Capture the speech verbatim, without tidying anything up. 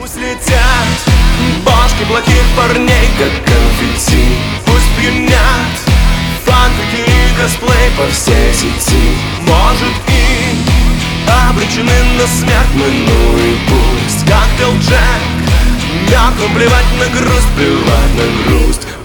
Пусть летят башки плохих парней, как конфетти. Пусть пьянят фанфики и косплей по всей сети. Может, и обречены на смерть мы, ну и пусть. Коктейл Джек, мертвым плевать на грусть, плевать на грусть.